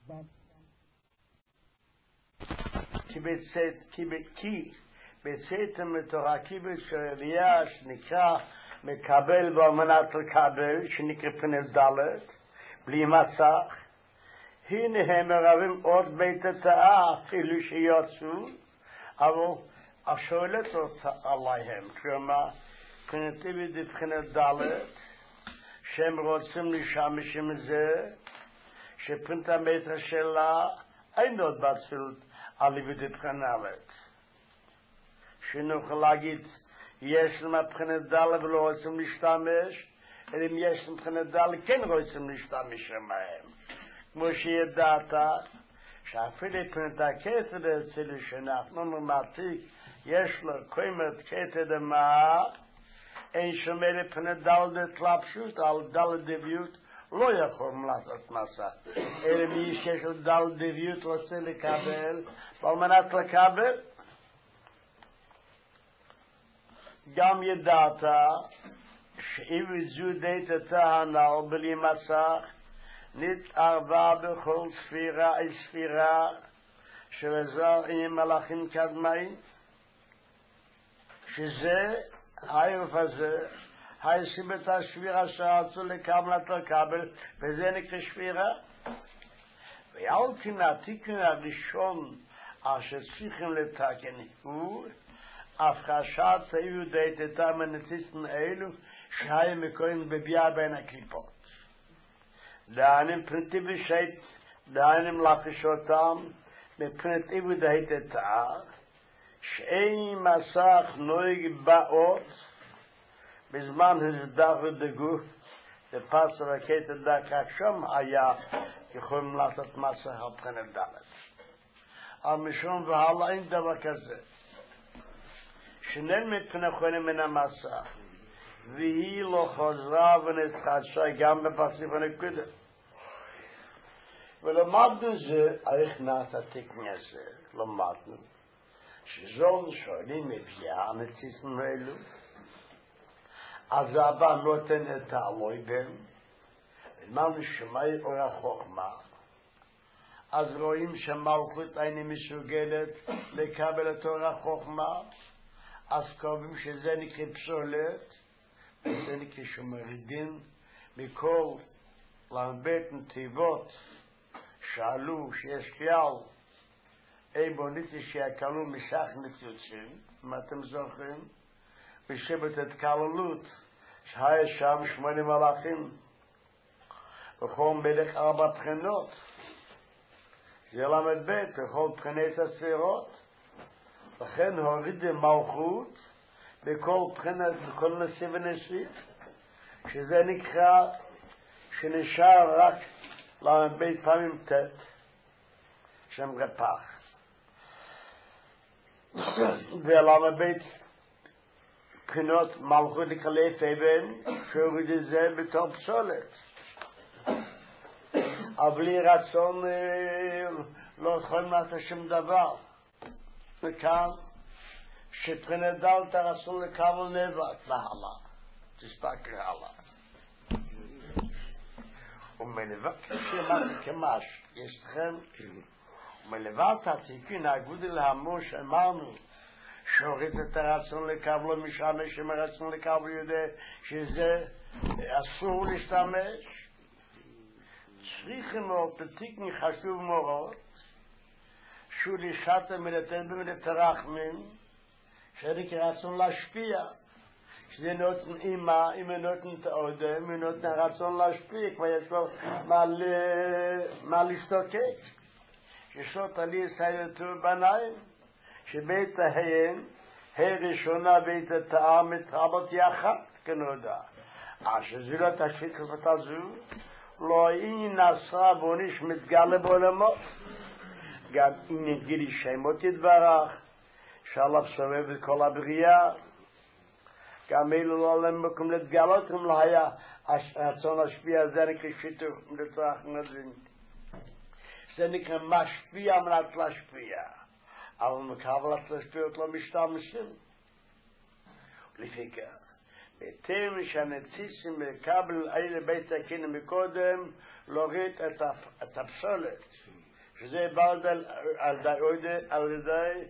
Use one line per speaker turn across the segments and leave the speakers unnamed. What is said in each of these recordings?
כי בסתר מתורה קיבל שעלייה שנקרא מקבל באמנת לקבל, שנקרא פני דלת, בלי מסך, הנה הם מרבים עוד בית התאה אפילו שיוצאו, אבל השואלת אותה עליהם, כלומר, פנתי בבחינת דלת, שהם רוצים להשתמש עם זה, שפרינט המטר שלה אין עוד בצלות על בבחינת שנוכל להגיד יש להם מבחינת דלת ולא רוצים להשתמש, אלא אם יש להם מבחינת דלת כן רוצים להשתמש עמהם. כמו שידעת שאפילו פרינט הכתר אצלי שאנחנו ממעתיק יש לו קוימת כתר דמה, אין שומע לפני דלת התלבשות על דלת דביות לא יכולים לעשות מסע. אלא מי שיש לו דלת דביות רוצה לקבל, ועל מנת לקבל, גם ידעת שאם זו דעת הטענה או בלי מסך, נתערבה בכל ספירה של עזר עם מלאכים קדמאים, שזה הערב הזה, הישיבת השבירה שרצו לקבלת לקבל, וזה נקרא שבירה. ועל כן התיקון הראשון אשר צריכים לתקן הוא הפחשת היהודית איתם הנציסים האלו שהיה מקוין בביאה בין הקליפות. דהנים פרטי בשית, דהנים לחשותם, מפרט יהודית איתה, שאין מסך נויג באות, בזמן הסדר ודגוף, בפסר הקטע דק רק שם היה יכולים לעשות מסך על פרנת דלת. אבל משום והלאה אין דבר כזה. שנלמד פנחונים מן המסך, והיא לא חוזרה ונתחדשה גם בפסיב הנקודה. ולמדנו זה, איך נעשה תקני הזה, למדנו, שזון שואלים מביאה הנציסים האלו, אז האבא נותן את העלוי בהם, ולמדנו שמאי אור החוכמה, אז רואים שמלכות אינה מסוגלת לקבל את אור החוכמה, אז קובעים שזה נקרא פסולת, וזה נקרא שמרידים מכל למבט נתיבות שאלו שיש כלל בוניתי שיקלו משך נציוצים, אם אתם זוכרים, בשבת התקללות שהיה שם 8 מלאכים בכל מלך 4 בחינות, זה למד בית בכל בחינת הספירות, לכן הוריד מלכות בכל בחינת, בכל נשיא ונשיא, שזה נקרא שנשאר רק למד בית פעמים תת, שם רפח. ולמה בית בחינות מלכות לקלף אבן שהוריד את זה בתור פסולת, אבל בלי רצון לא יכולים לעשות שום דבר. וכאן שפחינת דלת הרצון לקבל נבט להלה, תסתכל הלאה ומלבד כשאמרתי כמש יש לכם ומלבד התיקון הגודל המור שאמרנו שהוריד את הרצון לקבל משמש עם הרצון לקבל יודע שזה אסור להשתמש, צריכים מאוד בתיקון חשוב מאוד שהוא לשעת מלתן במלתרחמים שריק רצון להשפיע, שזה נותן אימא, אם נותן את האודם, אם נותן רצון להשפיע, כבר יש לו מה להשתוקק. ששות עלי סיידתו בניים, שבית ההן, הראשונה בית התאה מתרבות יחד, כנודע. שזו לא תשפיט כפת הזו, לא אין נסע בוניש מתגלה בעולמות. גם אם נתגילי שמות יתברך, שעליו סובב את כל הבריאה, גם אלו לא עליהם מקום להתגלות, אם לא היה רצון להשפיע, זה נקרא שיתוף, לצורך נדבין. זה נקרא משפיע מנת להשפיע, אבל מקבלת להשפיע לא משתמשים. לפי כך, בהתאם שהנציסים מקבל אלה בית הכינה מקודם, להוריד את הפסולת. שזה בא על ידי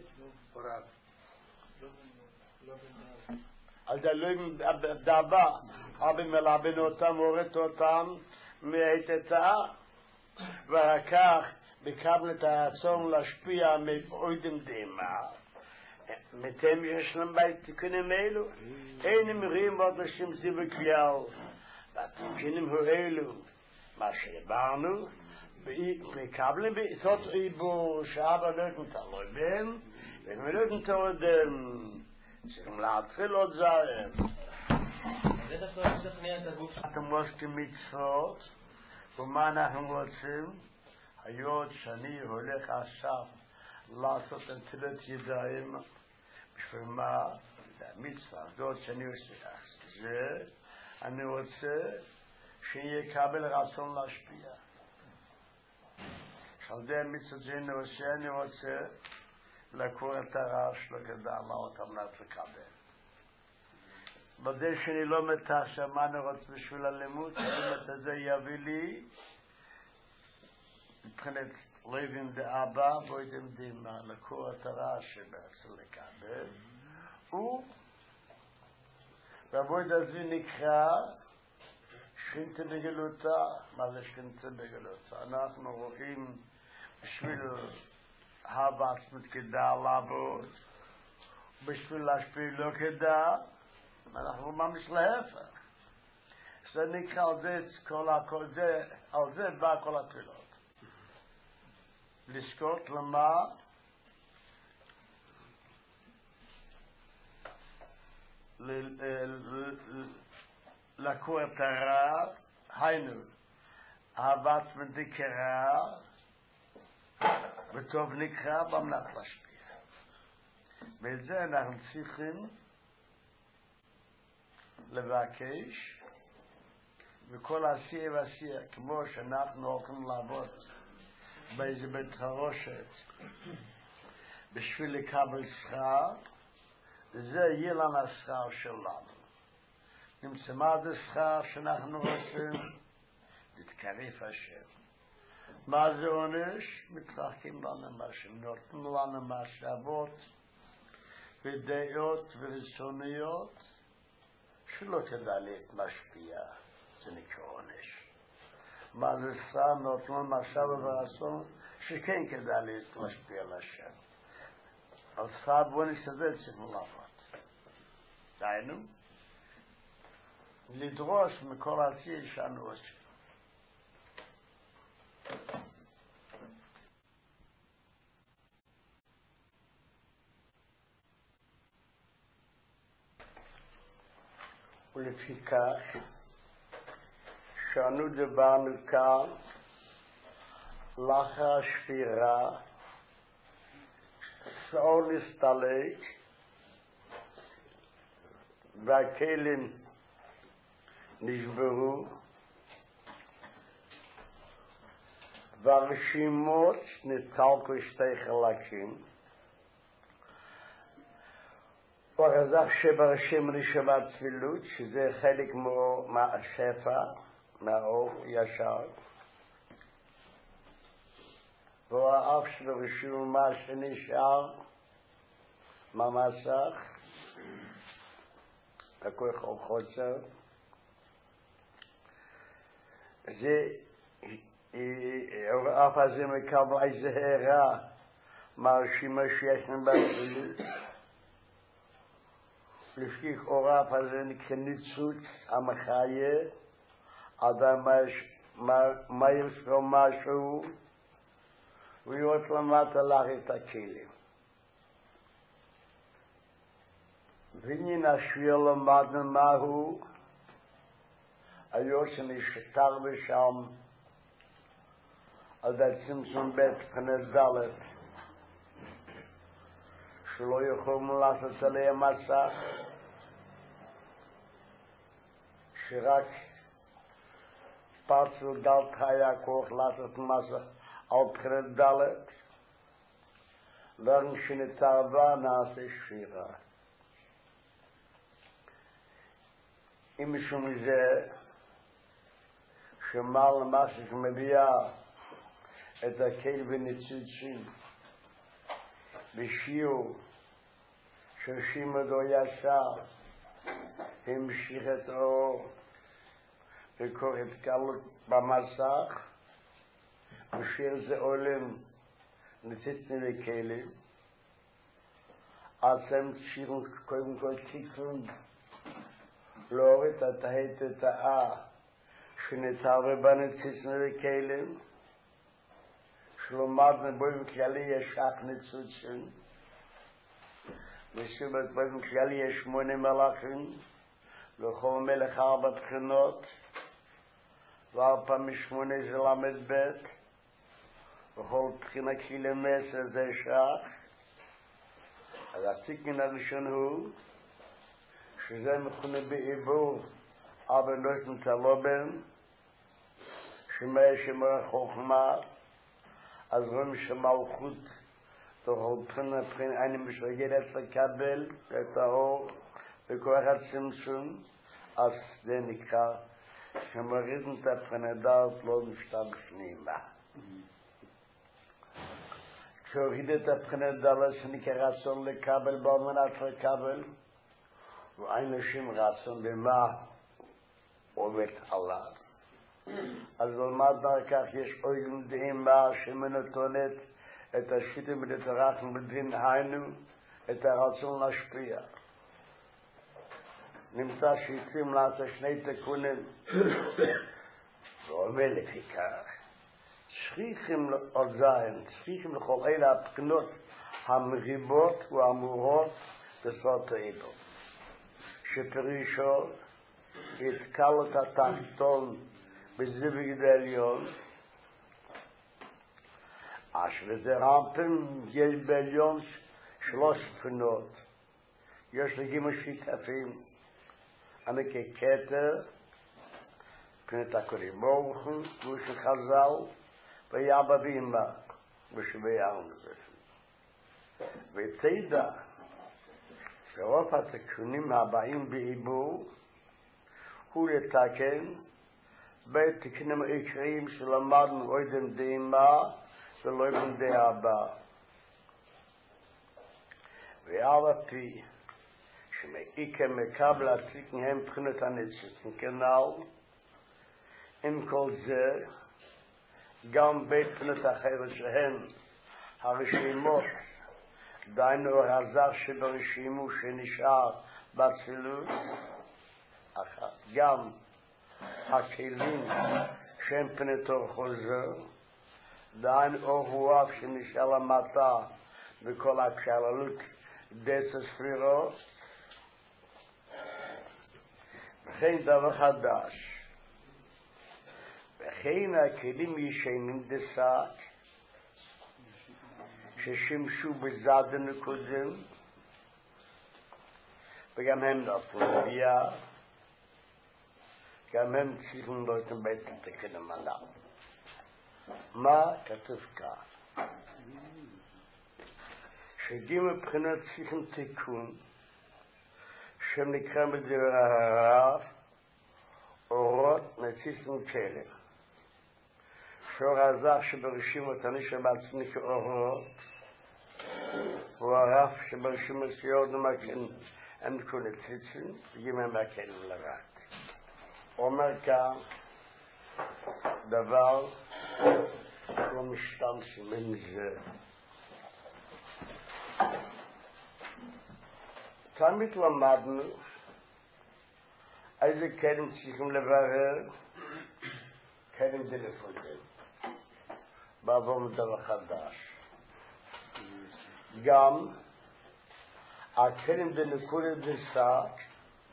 על דלוים דאבה אבי מלאבן אותם הורת אותם מהתתאה ואחר בקבל את הרצון להשפיע מאוידם דמה מתם יש להם בית תיקונים אלו אין מרים עוד לשם זה בכלל והתיקונים האלו מה שבאנו מקבלים זאת איבור שאבא לא נתלוי בהם ולא נתלוי בהם צריכים להתחיל עוד זהר אתם עושים מצוות ומה אנחנו רוצים היות שאני הולך עכשיו לעשות נטילת ידיים בשביל מה המצווה הזאת שאני עושה זה אני רוצה שיקבל רצון להשפיע על זה המצוות שאני עושה אני רוצה לקרוא את הרעש לגדל אותם לקבל בזה שאני לא מתעשר מה אני רוצה בשביל הלימוד הלימוד הזה יביא לי מבחינת לבין דאבא בוידם דימה לקרוא את הרעש שבעצם לקבל והבויד הזה נקרא שכינתה בגלותה מה זה שכינתה בגלותה אנחנו רואים בשביל הבעצמות כדאי לעבוד בשביל להשפיע לא כדאי אנחנו ממש להפך זה נקרא על זה בא כל התפילות לזכות למה לקרוא את הרע היינו הבעצמות נקרא וטוב נקרא במלאך להשפיע וזה אנחנו צריכים לבקש וכל עשייה ועשייה כמו שאנחנו הולכים לעבוד באיזה בית חרושת בשביל לקבל שכר זה יהיה לנו השכר שלנו נמצא מה זה שכר שאנחנו רוצים להתקרב השם מה זה עונש? מתרחקים לנו משהו נותנים לנו מחשבות ודעות ורצוניות שלא כדאי להתמשפיע זה נקרא עונש מה זה שכר נותנים מחשב ורצון שכן כדאי להתמשפיע לשם על שכר בעונש הזה צריכים לעבוד דיינו לדרוש מכל עשייה שאנו עושים ולפיכך שאנו דיברנו כאן לאחר השפירה שאול נסתלק והכלים נשברו והרשימות נתחלקו שתי חלקים ורזח שברשים רשימת תפילות שזה חלק מהשפע מהאור ישר והאף של רשימה מה שנשאר מהמסך הכוח או חוצר זה האף הזה מקבל איזה הערה מהרשימה שישנו בתפילות לפיכך אורף הזה נקרא ניצוץ המחיה אדם מהיר שלו משהו ויורד למטה לך את הכלים ועניין השביל למדנו מהו היו שנשתר בשם על די צמצום בית פנס דלת שלא יכולים לעשות עליהם מסך שרק פרצו דלת היה כוח לעשות מסך על פנס דלת ואין שנתערבה נעשה שפירה אם משום זה שמעל מסך מביאה את הקהל וניצוצים בשיעור ששימדו ישר המשיך את האור וקורא התקלות במסך ושיר זה עולם נציצני וכלים עצם שירו קודם כל תיקון להוריד את ההתתאה שנתערבה בנציצני וכלים שלומדנו באופן כללי יש אך ניצוצים ושבט באופן כללי יש 8 מלאכים לכל מלך 4 בחינות וארבע משמונה זה למד בית וכל בחינה קילומטר זה שח אז התיקון הראשון הוא שזה מכונה בעיבור אבל לא מתלובן שמה שמר חוכמה אז רואים שמלכות תוכל בחינה אני משוגרת לקבל את האור וכוח הצמצום אז זה נקרא שמורידים את הבחינה דעת לא משתמש פנימה כשהוריד את הבחינה דעת שנקרא רצון לקבל באמנת לקבל ואין לשם רצון במה עובד עליו אז לומד דרכך יש אויגן דהימה שמנתונת את השיטים ולתרחם בדין היינו את הרצון להשפיע נמצא שיצאים לעשות 2 תיקונים ואומר לפי כך צריכים עוד זין צריכים לכל אלה הבחינות המריבות והאמורות בסוד העידו שפרישו יתקל את התחתון בזיווג העליון אשר זה רמפים יש בעליון 3 בחינות יש לגימה שיתפים אני ככתר פנת הקורים ברוכן ושל חז"ל ויאבא ואמא ושבי הארץ ותדע שרוב התיקונים הבאים בעיבור הוא לתקן בתיקונים העיקריים שלמדנו אוידם דאמא ולא אוידם דאבא ואף פי שמעיקה מקבל התיקון הם בחינות הניצוצים כנ"ל עם כל זה גם בבחינות אחרת שהן הרשימות דהיינו הזר שברשימו שנשאר בצילות גם הכלים שהם פנתור חוזר דהיינו אור רוח שנשאר למטה בכל הכללות דצה ספירות וכן דבר חדש וכן הכלים ישנים דסק ששימשו בזד הנקודם וגם הם נפלו ביה גם הם צריכים לאותם בית לתקן המנה מה כתוב כאן שגיל מבחינת צריכים תיקון שנקרא בדבר הרב אורות נציצים כלים שור הזר שברשימות אני שבעצמי כאורות הוא הרב שברשימות שיורדו מכן הם כל נציצים וגימם מהכלים לרק אומר כאן דבר לא משתמשים עם זה תמיד למדנו איזה כלים צריכים לברר כלים דלפונים בעבור מדבר חדש גם הכלים דנקודת דסק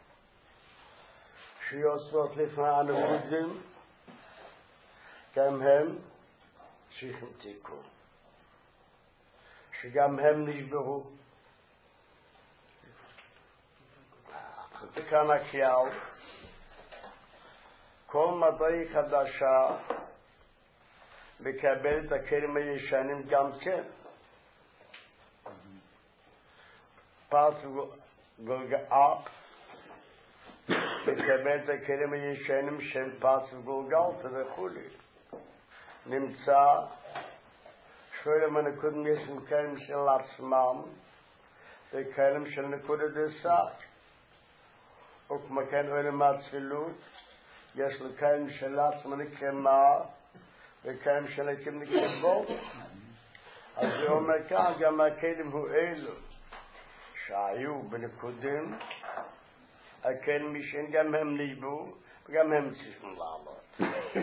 שיוצאות לפני הנקודים גם הם צריכים תיקון שגם הם נשברו כאן הכלל כל מדעי חדשה מקבל את הכלים הישנים גם כן פרס גולגל מקבל את הכלים הישנים של פרס וגולגל וכו' נמצא שואל אם הנקודים יש מקרים של עצמם, וקרים של נקודת דסק. וכמו כן עולם האצילות, יש לקרים של עצמם נקרמה, וקרים של הקים נקרבו. אז זה אומר כאן, גם הכלים הוא אלו, שהיו בנקודים, הכלים משין גם הם נשבו, וגם הם צריכים לעלות.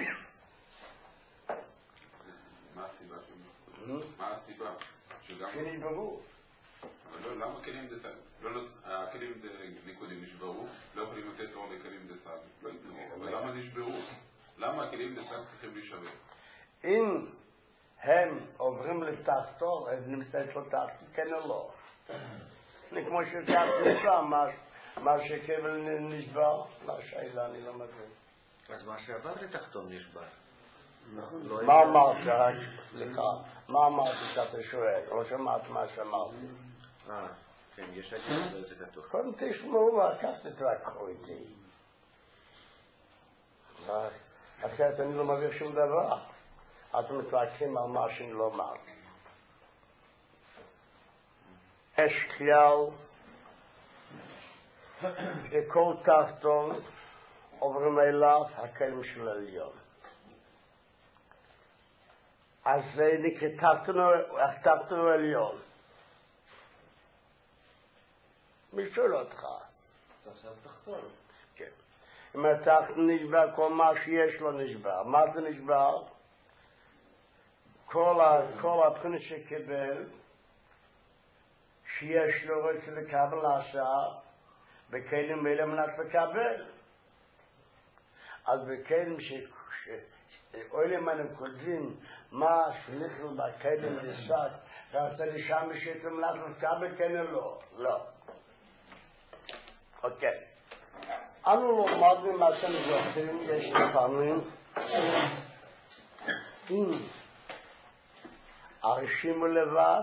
מה הסיבה מה הסיבה?
שנשברו.
אבל לא, למה כלים דסק? הכלים נקודים נשברו, לא יכולים לתת אור לכלים דסק. לא יתנו, אבל למה נשברו? למה הכלים דסק צריכים להישבר?
אם הם עוברים לתחתו, אז נמצאת לו תחתו, כן או לא. כמו שכך נשבע, מה שכבל נשבע, לא שאלה, אני לא מבין.
אז מה שעבר לתחתון נשבע.
מה אמרת? סליחה, מה אמרת שאתה שואל? לא שמעת מה שאמרתי.
כן, יש להגיד זה כתוב.
קודם תשמעו ואחר כך תתווכחו איתי. אחרת אני לא מבין שום דבר. אתם מתווכחים על מה שאני לא אמר. יש כלל, לכל תחתון עוברים אליו הכלים של העליון. אז זה נקרא תחתון העליון. מי שואל אותך?
תחתון.
כן. אם התחתון נשבר, כל מה שיש לו נשבר. מה זה נשבר? כל התכונה שקיבל, שיש לו רוצה לקבל השעה, בכלים אלה מנת לקבל. אז בכלים שאוהלים הנקודים, מה שנכנס בכלים לסק, רצה לשם שאתה מנת לקבל, כן או לא? לא. אוקיי. אנו לומדים מה שאתם זוכרים, יש לפעמים, אם הרשימו לבד,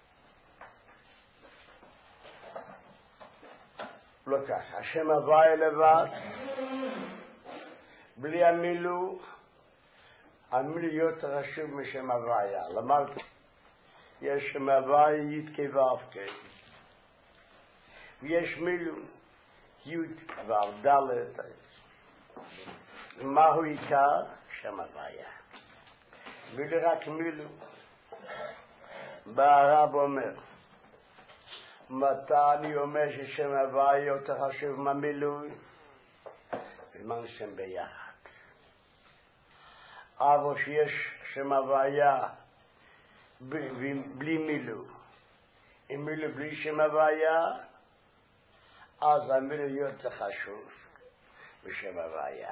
לא ככה, השם הוואי לבד, בלי המילו, המילו יותר חשוב משם הוויה. למדתי, יש שם הוואי יתקי ואבקי, ויש מילו, י' ועל ד', מהו עיקר? שם הוויה. מילו רק מילו. בא הרב אומר, מתי אני אומר ששם הוויה יותר חשוב מהמילוי? בזמן שהם ביחד. אבל שיש שם הוויה בלי מילוי, עם מילוי בלי שם הוויה, אז המילוי יותר חשוב בשם הוויה.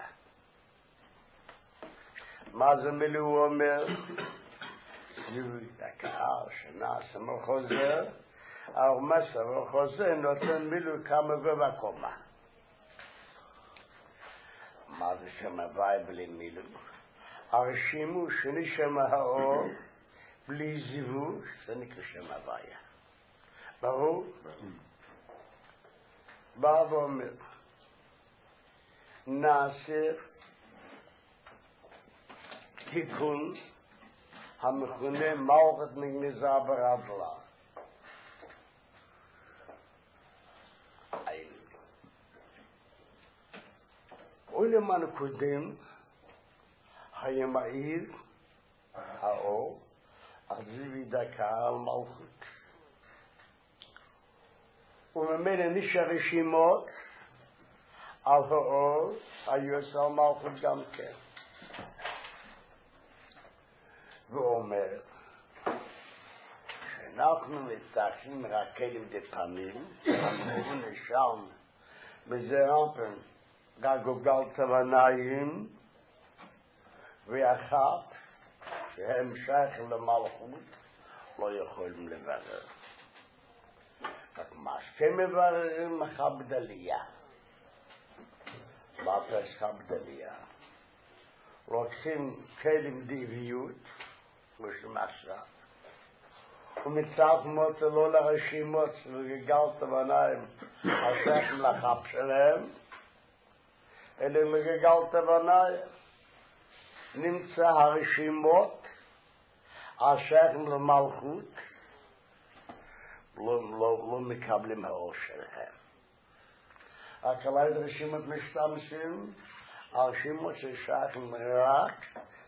מה זה מילוי הוא אומר? זיהוי הקהל שנעשה מחוזר, המסר מחוזר נותן מילוי כמה ובקומה. מה זה שם הוואי בלי מילוי? הרשימו שנשם האור בלי זיווש, זה נקרא שם הוויה. ברור? בא ואומר, נעשה תיקון המכונה מערכת מגניזה ברדלה. עולם הנקודים היה מאיר האור, אז זיוי דקה על מלכות. וממילא נשאר רשימות על האור, היו על מלכות גם כן. ואומר שאנחנו מתאחים רק כלים דפנים, אנחנו נשאר בזה אופן גגוגל תבניים ואחת שהם שייך למלכות לא יכולים לברר. רק מה שמבררים חבדליה. מה פרש חבדליה? לוקחים כלים דביות ושמשה ומצטרפים אותו לא לרשימות וגגל תבניים השייך לחב שלהם אלא לגגל תבניים. נמצא הרשימות השייכים למלכות, לא מקבלים האור שלהם. הכלל רשימות משתמשים על שמות ששייכים רק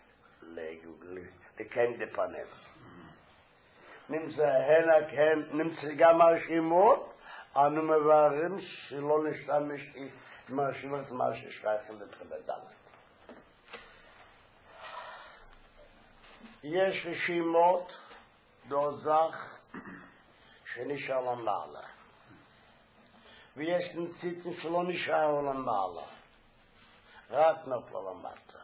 לכן דפנים. נמצא גם הרשימות, אנו מבררים שלא נשתמש עם הרשימות מה ששייכים לבחינת. יש רשימות דוזך שנשאר למעלה, ויש ציטים שלא נשאר למעלה, רק נפל למטה.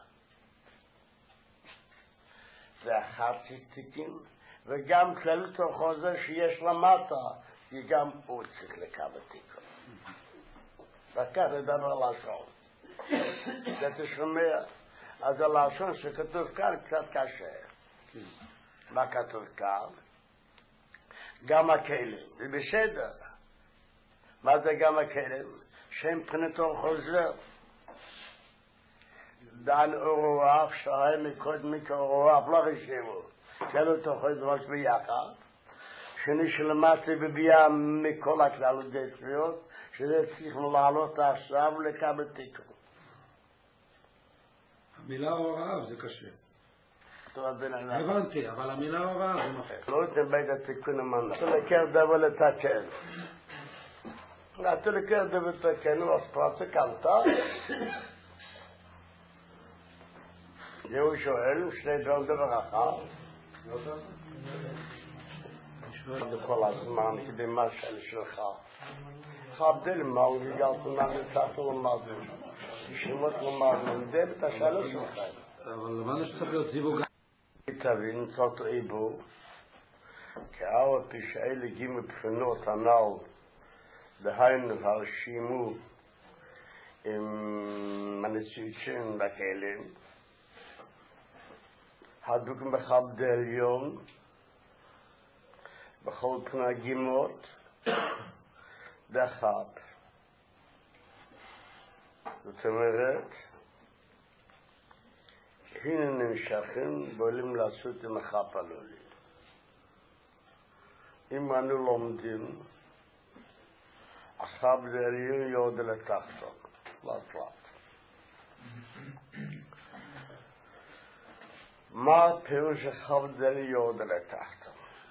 זה אחד ציטים, וגם כללית החוזה שיש למטה, כי גם הוא צריך לקבל תיקון. וכך לדבר על לשון. זה תשמע, אז הלשון שכתוב כאן קצת קשה. מה כתוב כאן? גם הכלים, זה בסדר. מה זה גם הכלים? שם מבחינתו חוזר. דן אורוח, שהיה מקודם כאורוח, לא רשימו. כאלו תוכל דרוש ביחד, שנשלמתי בביאה מכל הכלל דתיות, שזה צריך לעלות עכשיו ולקבל תיקון.
המילה הוראה זה קשה.
הבנתי,
אבל המילה הוראה זה מפחיד.
לא תבית התיקון המנה. אתה לקר דבר לתקן. אתה לקר דבר לתקן, אז פרצה קלטה. זהו שואל, שני דבר אחר. בכל הזמן, כדי מה שאני שלך. חבדל מה הוא גיגלת לצעת למדו. ישימות למדו, זה את השאלה שלך.
אבל למה שצריך להיות זיווג?
תבין, זאת עיבור. כאור פשעי לגימי בחינות הנ"ל, דהיינו הרשימו עם הנציצים בכלים, הדוקים בכבד עליון, בכל פני גימות, דחב. זאת אומרת, הנה נמשכים ועולים לעשות עם החפלולים. אם אנו לומדים, החבד עליון יורד לתחתון, לאט. מה פירוש החבד עליון יורד לתחתון?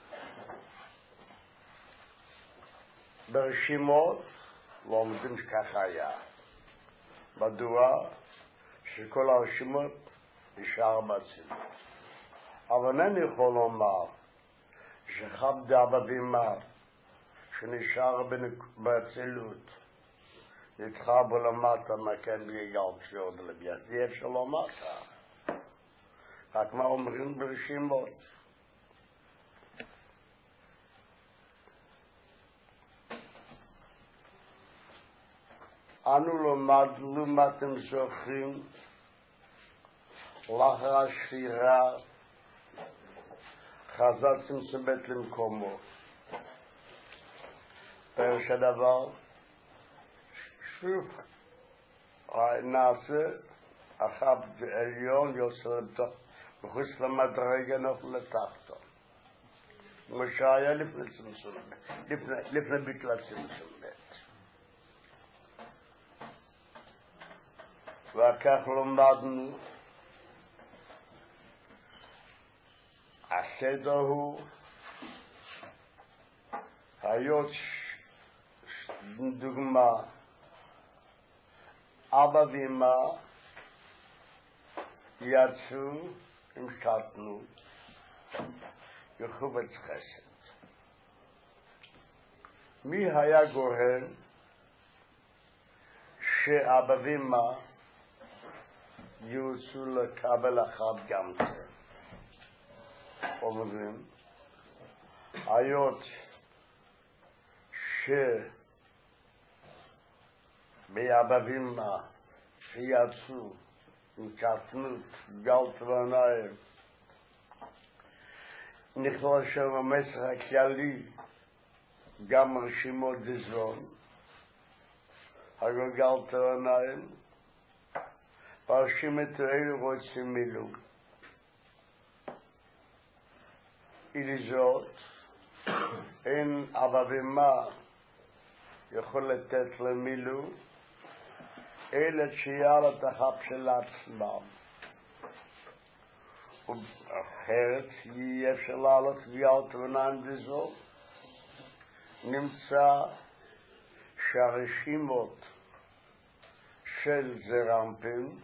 ברשימות לומדים שכך היה. מדוע? שכל הרשימות נשאר בצילות. אבל אני יכול לומר שחבד אבבימה שנשאר בצילות נדחה בו למטה מכן ביגל כשיורד לביאת. זה אפשר לומר כך. רק מה אומרים ברשימות? אנו למדתם זוכרים לאחר השפירה חזר צמצום בית למקומו. פירוש הדבר שוב נעשה החבד עליון יוסר מחוץ למדרגה נופל לתחתו. כמו שהיה לפני צמצום בית, לפני ביטול צמצום בית. וכך למדנו הסדר הוא היות דוגמה אבא ואמא יצאו עם קטנות יחובץ חסד. מי היה גורם שאבא ואמא יוצאו לקבל אחד גם כן? אומרים, היות שבאבבים שיצאו עם קטנות, גלת ועיניים, נכנס שם המסר הכללי, גם רשימות דזון, הגלת ועיניים, פרשים את האלה רוצים מילוא. איליזות, אין אבא יכול לתת למילו, אלה שיהיה לתחב של עצמם. אחרת יהיה אפשר לעלות תביעות וניים בזו. נמצא שהרשימות של זרמפים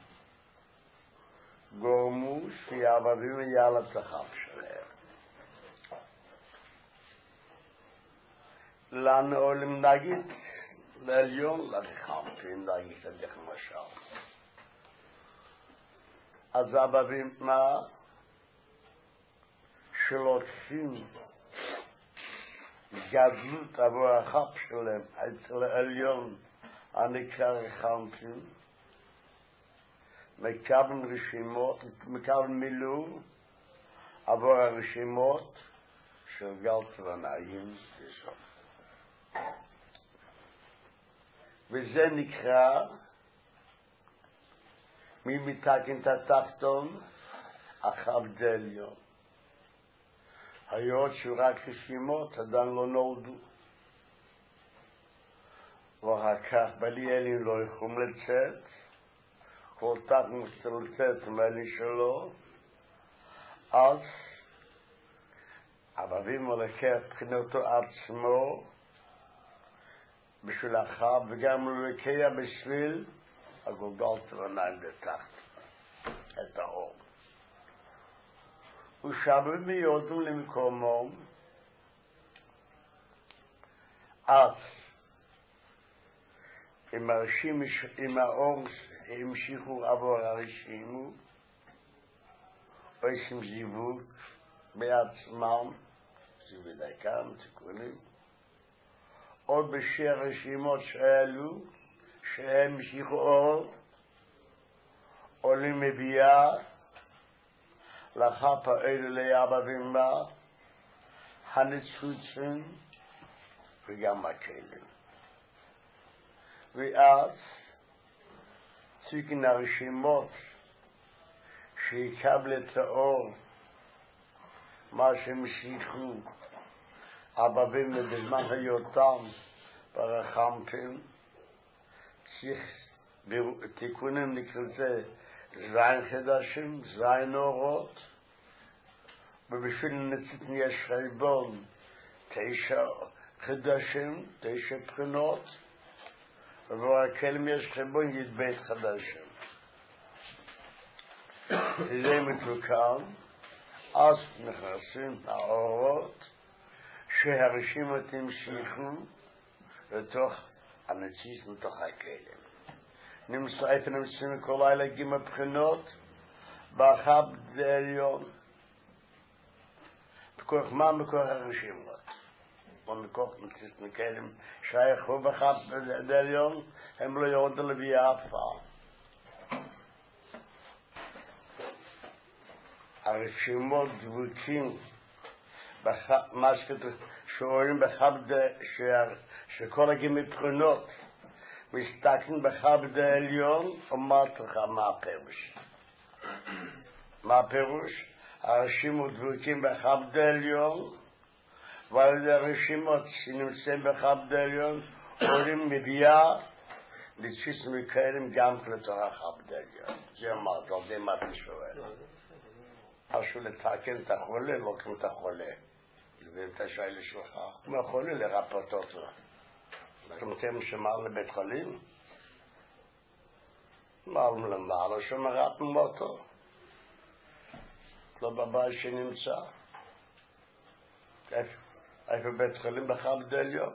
גורמו שיעבדים יהיה לתחב שלהם. לנו עולים נגיד לעליון לרחמפים, נגיד לדרך משל. אז אבבים מה? שלוקחים גדלות עבור החפ שלהם אצל העליון הנקרא רחמפים, מקבלים רשימות, מקבלים מילוא עבור הרשימות של גלת ונעים בסוף. וזה נקרא מי מתקן את התחתון? החבדליון. היות שרק רשימות עדיין לא נולדו. ואחר כך בלי אלין לא יכולים לצאת, כל כך מוסר לצאת מאלין שלו, אז אבבים הולכי בחינתו עצמו בשביל החב, וגם הולכי בשביל הגולגלת וניים בתחת את האור. ושאבים מיודו למקומם, אז אם האור המשיכו עבור הרשימו, עושים זיווג בעצמם, זיווג דקה, תיקונים, עוד בשי הרשימות שאלו, שהם המשיכו אור, עולים מביאה, לחפ האלה ליאבבים בה, הנצוצים וגם הכלים. ואז צריכים הרשימות שיקבל את האור, מה שמשיכו אבבים בזמן היותם ברחמפים, צריך תיקונים נקרא זה זין חדשים, זין אורות, ובשביל נציתן יש חלבון 9 חדשים, 9 בחינות, ובכלים יש חלבון י"ב חדשים. זה מתוקן, אז נכנסים האורות שהרשימות המשיכו לתוך הנציס מתוך הכלים. נמצא איפה נמצאים כל לילה גימה בחינות בחב דעליון. בכוח מה? בכוח הרשימות. ומכוח נציס מכלים שייכו בחב דעליון, הם לא יורדו לביאה אף פעם. הרשימות דבוקים מה שרואים בחב שכל הגימה בחינות מסתכלים בחב דעליון, אומרת לך מה הפירוש. מה הפירוש? הרשימות דבוקים בחב דעליון, ועל הרשימות שנמצאים בחב דעליון עולים מביאה לתשיס מכלים גם לתוך החב דעליון. זה אמרת, על זה מה אתה שואל. משהו לתקן את החולה, לוקחים את החולה. ואת השאלה שלך, מהחולה לרפאות אותו. אתם שמר לבית חולים? מעלם למעלה שמרפנו אותו. לא בבית שנמצא. איפה בית חולים בחב דעליון?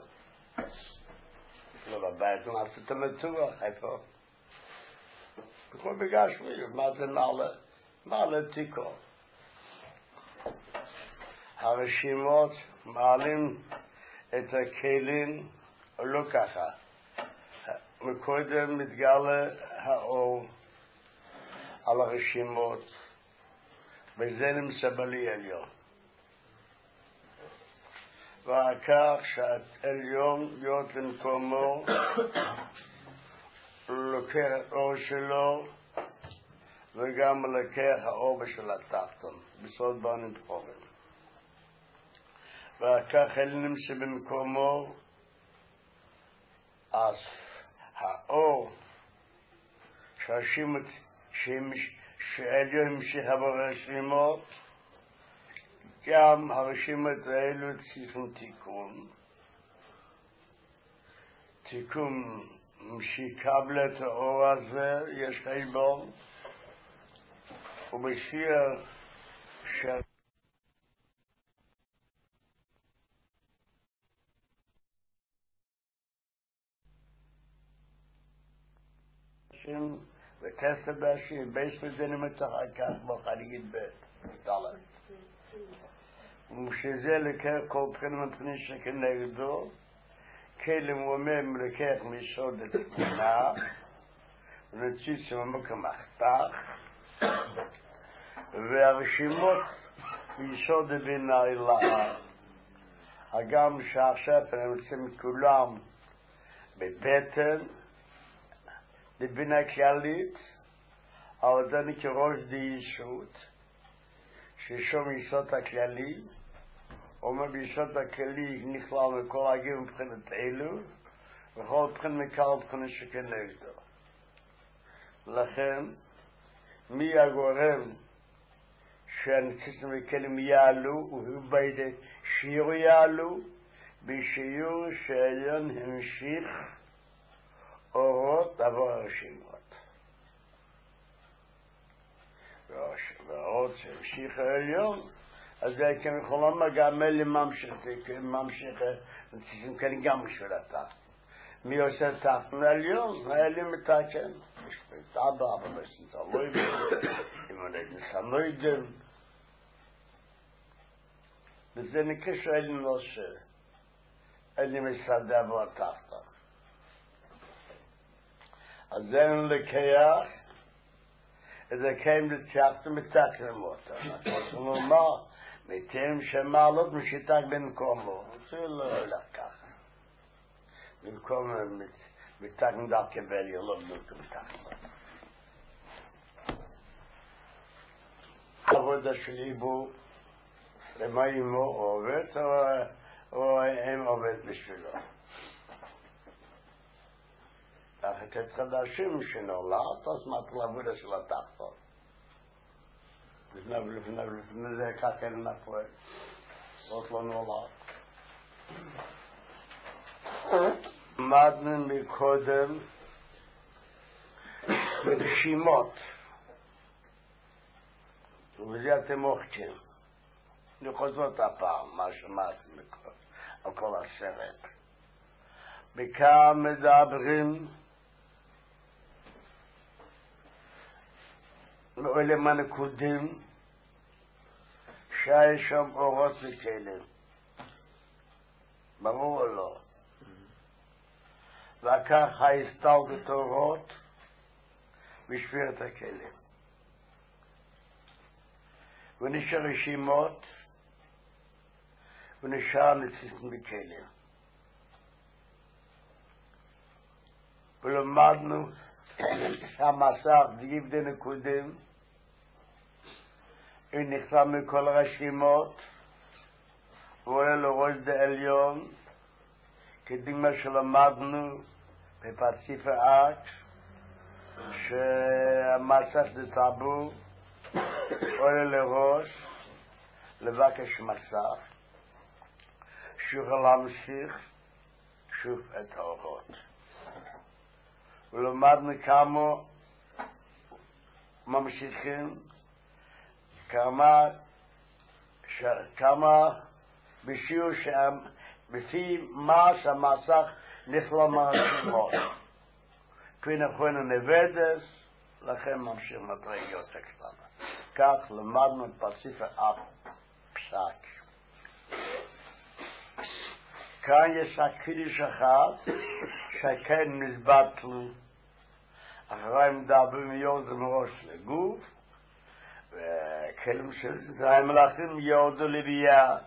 לא בבית נעשית הניתוח, איפה? בכל בגשמי, מה זה נעלה? נעלה תיקו. הרשימות מעלים את הכלים לא ככה. מקודם מתגלה האור על הרשימות, וזה נמצא בלי עליון. ואחר כך שהעליון להיות למקומו, לוקח את האור שלו, וגם לקח האור של התחתון, בסוד בנים פחורים. וכך אלנים שבמקומו, אז האור שהשימות שעליון המשיך ברשימות, גם הרשימות האלו צריכים תיקון שיקבל את האור הזה, יש חייבון, ובשיר של וכסף בשיר, בייס מזינים את אחר כך בחגיגית בית, ושזה לקח כל בחינה מבחינה שכנגדו, כלם ומם לקח מיסוד את תמונה, ונציץ ממקום מחתך, והרשימות מיסוד בינה אלה, הגם שעכשיו הם יוצאים כולם בבטן, בבינה כללית, אבל זה נקראש דייסות, ששום יסוד הכללי, אומר ביסוד הכללי נכלל מכל הגיר מבחינת אלו, וכל מבחינת מקל מבחינת שכנגדו. לכן, מי הגורם שהנציצים וכלים יעלו, והוא בידי שיעור יעלו, בשיעור שעליון המשיך אורות עבור הרשימות. והאורות שהמשיך העליון, אז זה כן יכולה מגמל לממשיך, נציצים כאלה גם בשביל התחת. מי עושה תחת מהעליון? העליון מתקן. יש בית אבא, אבל יש נצלוידים, אם אני נצלוידים. וזה נקרא שהעליון לא עושה. העליון מסעדה בו התחת. אז זה לקח, זה קיים לתחת ומתקנים אותה. אנחנו נאמר, מתאים שמעלות משיתק במקומו. זה לא הולך ככה. במקום מתקנים דרכי בעליון, לא במקום מתקנים. העבודה שלי בו, למה אמו עובד, או הם עובד בשבילו. את חדשים שנולד, אז מתחיל לעבודה של התחתון. לפני זה ככה אין נפרד. זאת לא נולד. למדנו מקודם ברשימות. ובזה אתם מוחקים. אני חוזרות הפעם, מה שמעתם מקודם, על כל הסרט. בכמה מדברים מעולם הנקודים שיש שם אורות וכלים. ברור או לא? וכך ההסתלבט אורות בשביר את הכלים. ונשאר רשימות ונשאר נציצים בכלים. ולמדנו שהמסך דיבדי נקודים ונכתב מכל הרשימות ועולה לראש העליון כדוגמה שלמדנו בפרציף האק שהמסך זה טאבו עולה לראש לבקש מסך שיוכל להמשיך שוב את האורות. ולמדנו כמה ממשיכים, כמה בשיעור בפי מה שהמסך נכלל מהרשימות. כפי נכון הנבדס, לכן ממשיך מדרגות הקטנה. כך למדנו את פרציף הפסק. כאן יש הקידוש אחד שכן מזבטל אחרי מדברים יורדו מראש לגוף וכלם של זרעי מלאכים יורדו לביאה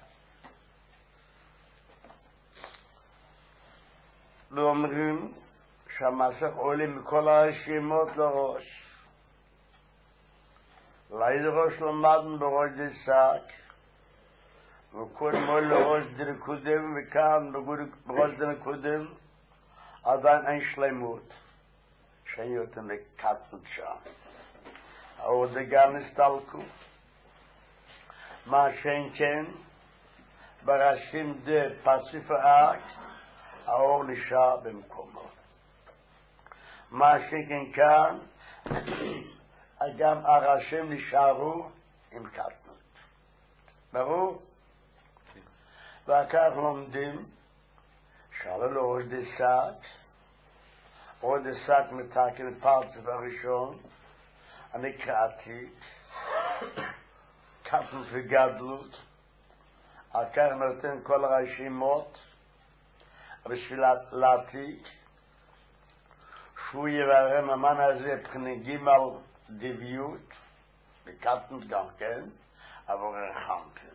ואומרים שהמסך עולה מכל הרשימות לראש. לאיזה ראש למדנו בראש דסק וכל מול ראש דרקודם וכאן בראש דרקודם עדיין אין שלמות שאין יותר לקטנות שם עוד גם נסתלקו מה שאין כן בראשים דה פסיפה אק האור נשאר במקומו מה שכן כאן גם הראשים נשארו עם קטנות ברור? וכך לומדים שאלה לו עוד דסק מתקן פרצף הראשון הנקראתי קטנות וגדלות על כך נותן כל הרשימות בשביל לעתיק שהוא יברר ממן הזה פחנגים על דביות וקטנות גם כן עבור הרחמפים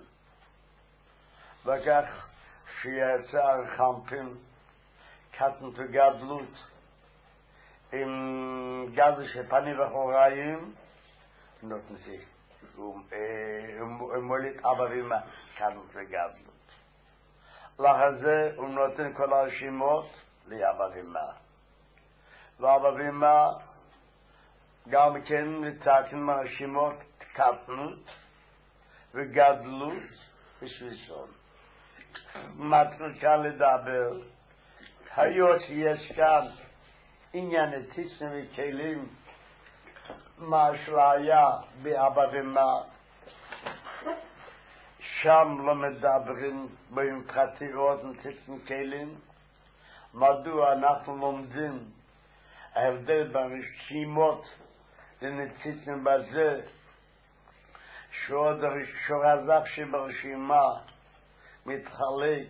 וכך שיצא הרחמפים קטנות וגדלות עם גדל של פנים וחוריים נותן זה מוליד אבא ואמא קטנות וגדלות לחזה הוא נותן כל הרשימות לאבא ואמא ואבא ואמא גם כן מתקן מהרשימות קטנות וגדלות ושביסון מתחיל כאן לדבר היות שיש כאן עניין טיסים וכלים מה שלהיה באבא ואמא שם לא מדברים בין פרטיות וטיסים כלים מדוע אנחנו לומדים ההבדל ברשימות לנציצים בזה שעוד שורזך שברשימה מתחלק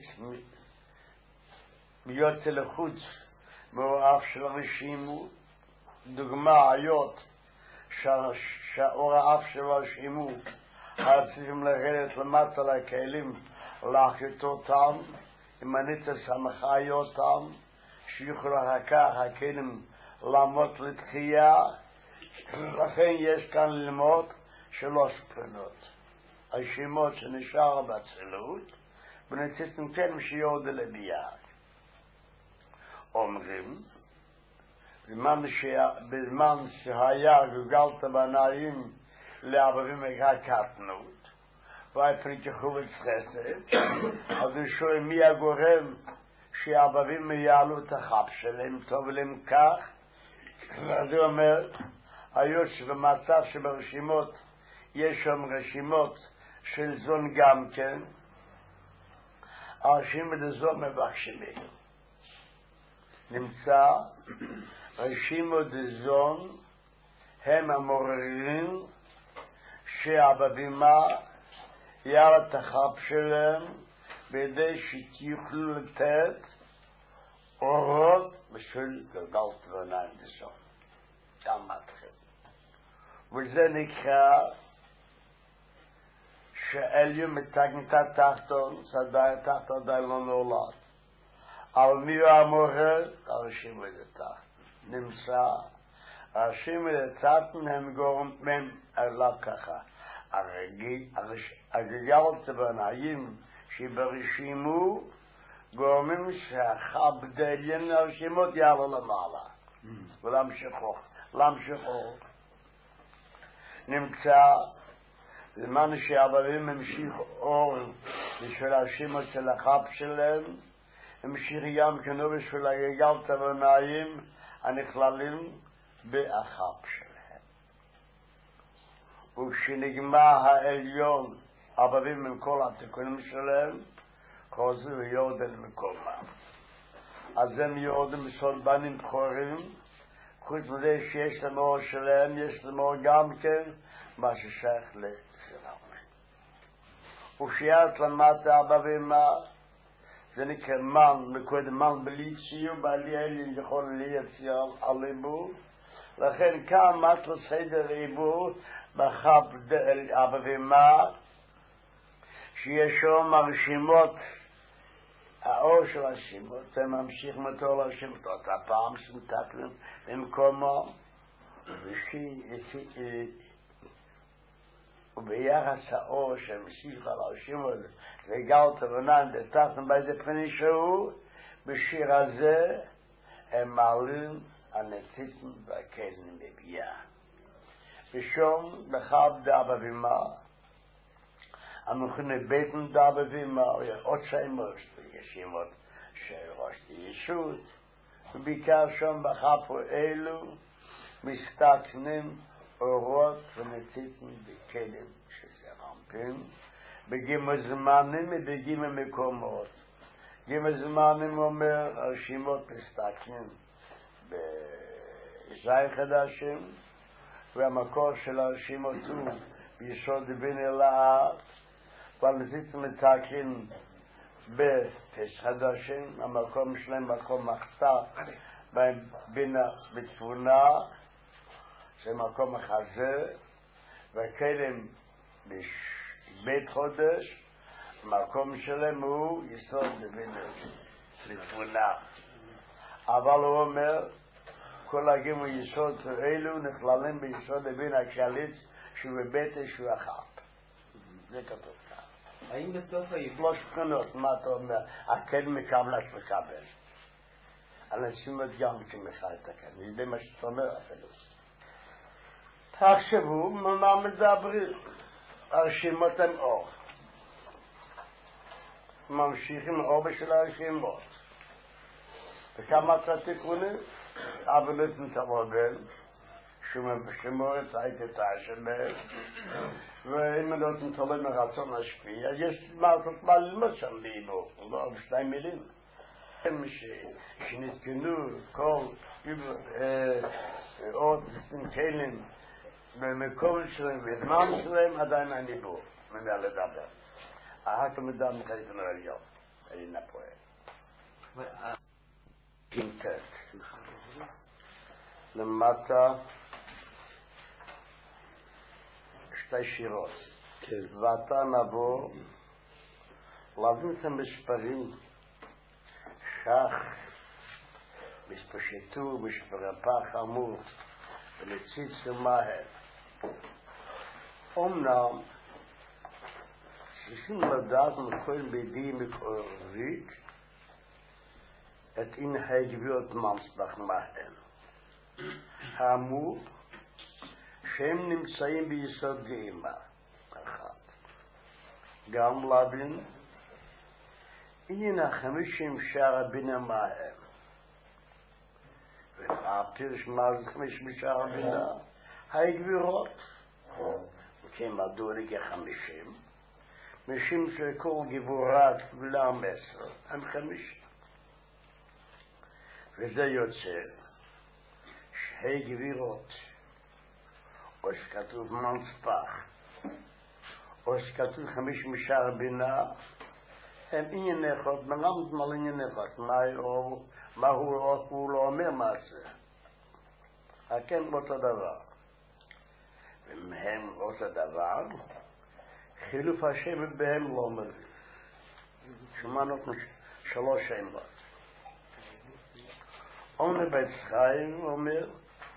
מיוצא לחוץ מאור אף של הרשימו דוגמה היות שהאור האף של הרשימו צריכים לרדת למטה לכלים להחיות אותם עם הניצה שמחה אותם שיוכלו אחר כך הכלים לעמוד לתחייה לכן יש כאן ללמוד שלוש בחינות הרשימות שנשאר בצלות ונציצים כלים שיורדו לביאה אומרים בזמן שהיה גולגלת בנאים לעבבים הקטנות והפניקחו וחסד אז הוא שואל מי הגורם שהעבבים יעלו את החב שלהם טוב להם כך אז הוא אומר היות שבמצב שברשימות יש שם רשימות של זון גם כן הרשימת הזון מבקשים נמצא רשימות הזון הם המוררים שהבבימה יעל את החב שלהם בידי שתיוכלו לתת אורות בשביל גלגלת ועיניים דזון גם מתחיל וזה נקרא שאליום מתגנתה תחתון סדר תחתון עדיין לא נולד אבל מי הוא המורר? הרשימו את תחת נמצא הרשימו את תחת הם גורמים לא ככה הגלגלת בנאים שברשימו גורמים שהחב דליין הרשימות יעלו למעלה ולהמשכו נמצא זמן שהעבבים המשיך אור בשביל הרשימות של החב שלהם המשיך ים כנו בשביל הגלגלת בנאים הנכללים באחב שלהם וכשנגמר העליון עבבים עם כל התיקונים שלהם חוזרו יורדן למקומם אז הם יורדים בסוד בנים בכורים חוץ מזה שיש להם אור שלהם יש להם אור גם כן מה ששייך לסלם ושיעת למטה עבבים זה נקרא מן מקודם מן בלי ציור בעלי אלים יכול לייצר על עיבור לכן כאן מטר סדר עיבור בחב עבבים שיש שם הרשימות האור של הרשימות זה ממשיך מתור לרשימות אותה פעם שמתקלים במקומו וביחס האור שמשיך על השמות וגלת ונן דתחתם באיזה פני שהוא, בשיר הזה הם מעלים הנציצים והכלים בביאה. ושום לחב דה בבימה, המכונה ביתן דה בבימה, עוד שמות, ישימות של ראש ישות, ובעיקר שם בחפו אלו מסתכנים אורות ונציצים בכלים שזה רמפים, בגימל זמנים ובגימל מקומות. גימל זמנים אומר הרשימות מסתכנים בישי חדשים, והמקור של הרשימות הוא ביסוד דבין אלעד, והנציצים מתקנים בפס חדשים, המקום שלהם מקום מחצה בינה בתבונה, זה מקום החזה, והכלים בבית חודש, המקום שלהם הוא יסוד דבין בתבונה. אבל הוא אומר, כל הגימו יסוד אלו נכללים ביסוד דבין הכללית שהוא בבית שהוא החפ. זה כתוב כאן.
האם בסוף
שלוש בחינות, מה אתה אומר? הכן מקבלת מקבל. אנשים עוד גם כמחה את הכן. אני יודע מה שאתה אומר אפילו. תחשבו מה מדברים. הרשימות הם אור. ממשיכים אור בשביל הרשימות. וכמה תתיקונים? אבל את נתמוגן. שמורת הייתה השמר, ואם אני לא תתעלם מרצון להשפיע, יש מה ללמוד שם באימו, לא בשתי מילים. הם שנתקנו כל עוד כלים במקום שלהם ובזמן שלהם, עדיין אני בו, ממיה לדבר. אחר כמדע מחלית נרליון, אני נפועל. אינטרט. למטה שתי שירות. ואתה נבוא להבין את המספרים שח מספשטו מספרפה חמור ולציץ ומהר. אומנם צריכים לדעת מכל בידי מקורית את אין הגביות מנסבך מהר. האמור שהם נמצאים ביסוד גאימה אחת. גם להבין הנה 50 שער הבינה מהם. והפירש מה זה 50 שער הבינה? הגבירות. וכן מדוע רגע 50? משום שכל גבורת גבולה 10 הם 50. וזה יוצא שתי גבירות או שכתוב מנספח, או שכתוב 50 שער בינה, הם עניין אחד, מלמד על עניין אחד, מה הוא לא אומר מה זה. הכן אותו דבר. ומהם אותו דבר, חילוף השם בהם לא אומר. שמענו 3 שמות. עונה בית חיים אומר,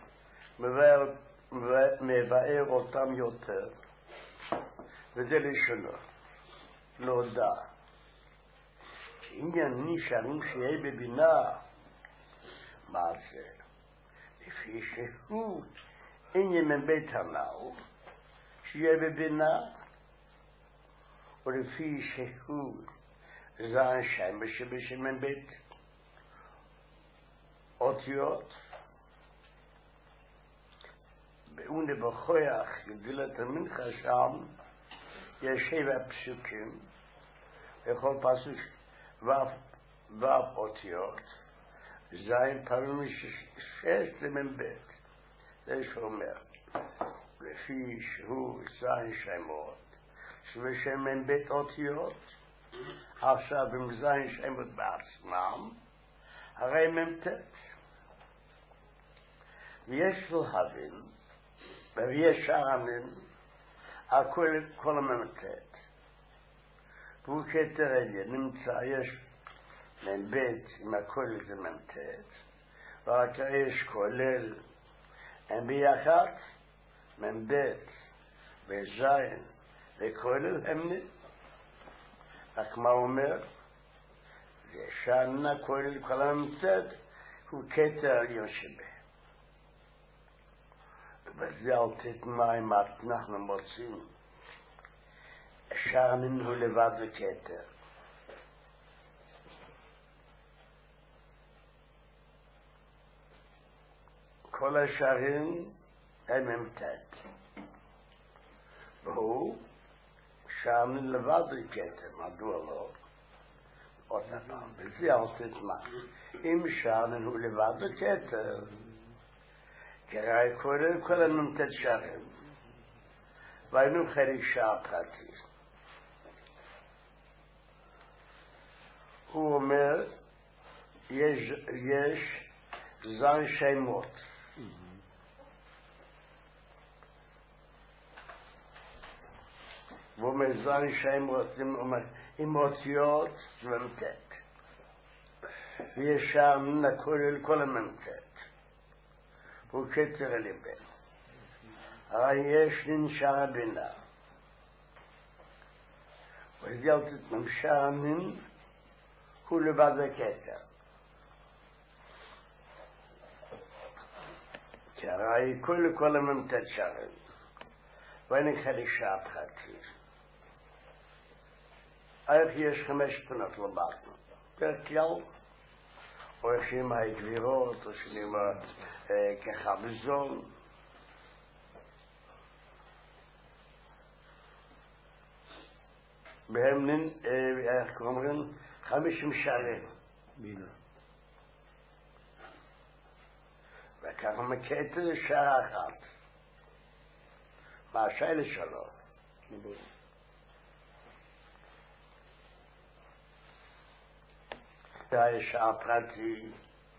מבאר אותם יותר, וזה לשונו, נודע. עניין נשארים שיהיה בבינה, מה זה? לפי שהוא עניין מבית הנאו, שיהיה בבינה, ולפי שהוא זן שמש שבשם בית אותיות, ואונה בכוח גדילת המנחה שם יש 7 פסוקים, בכל פסוק ו' אותיות, זין פעמים 6 למנבט. זה שאומר, לפי שהוא זין שמות, שבשם מנבט אותיות, עכשיו עם זין שמות בעצמם, הרי ממתת. ויש להבין, ויש העמים, כל הממתת. והוא כתרגל, נמצא, יש מבית עם הכל זה ממתת, ורק יש כולל, הם ביחד, מבית וזין וכולל הם רק מה אומר? ושאנה כולל כל הממצד הוא כתר עליון שבה. ובזה אל תתמה אם אנחנו מוצאים שאנן הוא לבד וכתר. כל השערים הם ממתת. והוא שאנן לבד וכתר. מדוע לא? עוד פעם, בזה אל תתמה. אם שאנן הוא לבד וכתר, כראי כולל כל הממתת שערים. והיינו חרישה פרטית. הוא אומר, יש זן שמות. והוא אומר, זן שמות, עם אותיות ומתת. ויש שם כולל כל הממתת. הוא כתר הליבן. הרי יש ננשאר הבינה. וזיאלת ננשאר נין הוא לבד הכתר. כי הרי כל הממתת שרים. ואין חלישה פרטית. איך יש 5 פנות למדנו. בכלל, או איך עם הגבירות, או שעם כחבזון. בהם איך אומרים? 50 שערים.
בינה.
וככה מכתר שעה אחת. מה השאלה שלו? זה היה שעה פרטי,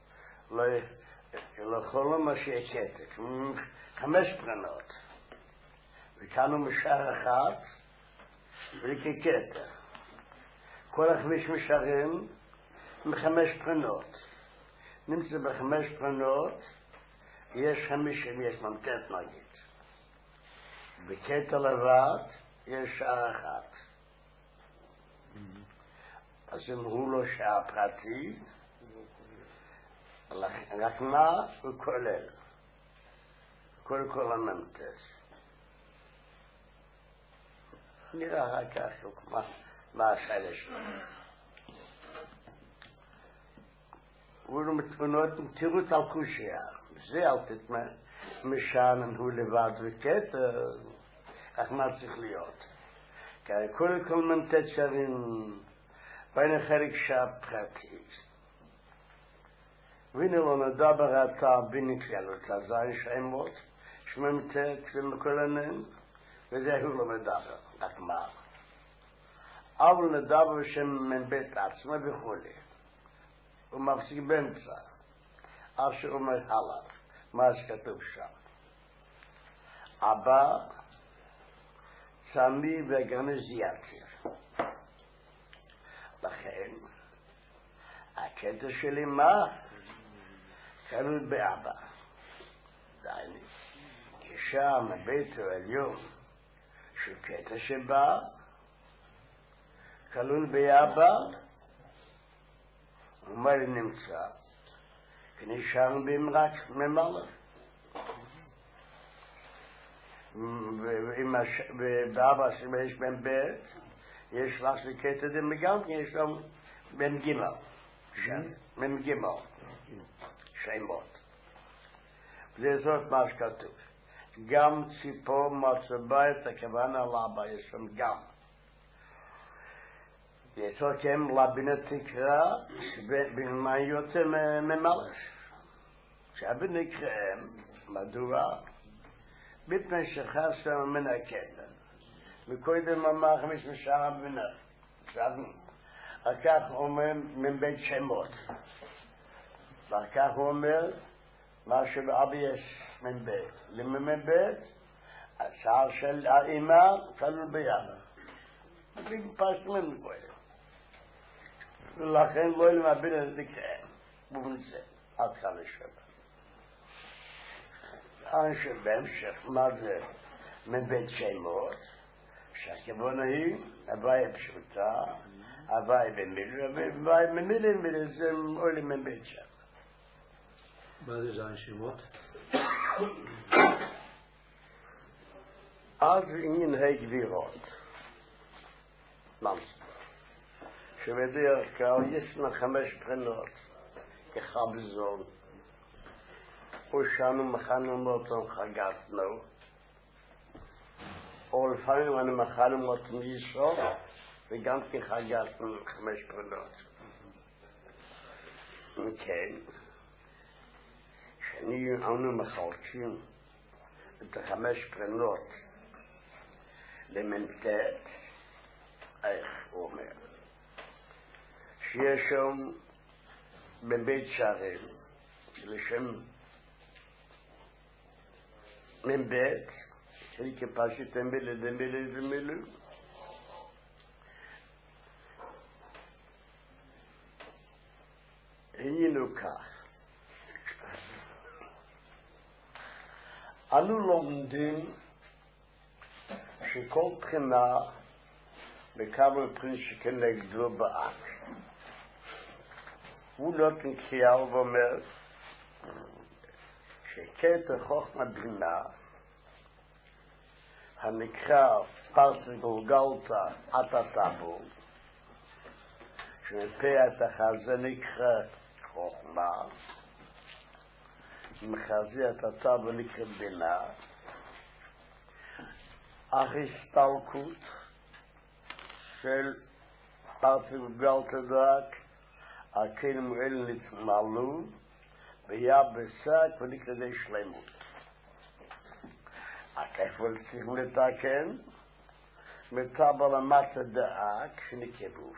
לא יכולו מה שיהיה כתר. 5 פרנות. וכאן הוא משעה אחת, וככתר. כל 5 משערים מ5 פרנות. נמצא ב5 פרנות, יש 50, יש ממתת נגיד. בכתר לבד יש שעה אחת. אז אם הוא לא שעה פרטי, רק מה הוא כולל. כל הממתת. נראה רק כך, מה השאלה שלו. ומתפונות תירוץ על קושיה. זה אל תתמה, משענן הוא לבד וכתר, אך מה צריך להיות? כי כל ממתת שרים, ואין חלק שעה פרטית. והנה לא נדבר אתה בנקרלות, אז זה שמות, שממתת ומקולנן, וזה הוא לא מדבר, רק מה? אבל נדבר שם מבית עצמה וכולי. הוא מפסיק באמצע. אף שאומר הלאה, מה שכתוב שם. אבא, צמי וגנז יקר. לכן, הקטע שלי מה? כלול באבא. דייני, כשם הבית העליון, שהוא קטע שבא, כלול באבא, ומה נמצא? כנשאר במרק ממלא. ובאבא שיש בן בית, יש לך שקטע דם גם, יש שם בן גימל. בן גימל. שמות. זה זאת מה שכתוב. גם ציפור מצבה את הכוונה לאבא, יש שם גם. יש לכם לבינת תקרא, במה יוצא ממלך. שהבן נקראים, מדוע? מפני שחסר מן הקטע. מקודם אמר 5 משער הבינה. אחר כך הוא אומר מבית שמות. ואחר כך הוא אומר מה שבאבא יש מבית. למבית, השער של האמא כלול ביחד. זה פשוט מקודם. ולכן לא למבין את זה כאן. ובנזה, עד כאן לשבת. אנשי בהמשך, מה זה? מבית שמות, שהכוונה היא הוואי פשוטה, הוואי במילים, הוואי במילים, וזה עולים מבית שמות.
מה זה זין שמות?
אז עניין הגבירות. שבדרך כלל יש לה 5 בחינות כחבזון, ושאנו מכנים אותם חגתנו, או לפעמים אני מכנים אותם ישרו, וגם כחגתנו 5 בחינות. וכן, אנו מחלקים את 5 בחינות למנטט, איך הוא אומר? שיש שם בבית שערים, שלשם מבית, שלי כפשט דמילה, היינו כך. אנו לומדים שכל בחינה בכמה פרינס שכנגדו באק. הוא נותן קריאה ואומר שקטע חוכמה בינה הנקרא פרסי גולגלתא עטטבו, שמפה התחת זה נקרא חוכמה, מחזי עטטבו נקרא בינה, ההסתלקות של פרסי גולגלתא דק, הכלים האלה נתמלאו ויבסק ונקרא די שלמות. הכיפול צריכים לתקן מטבע למטה דאק שנקבו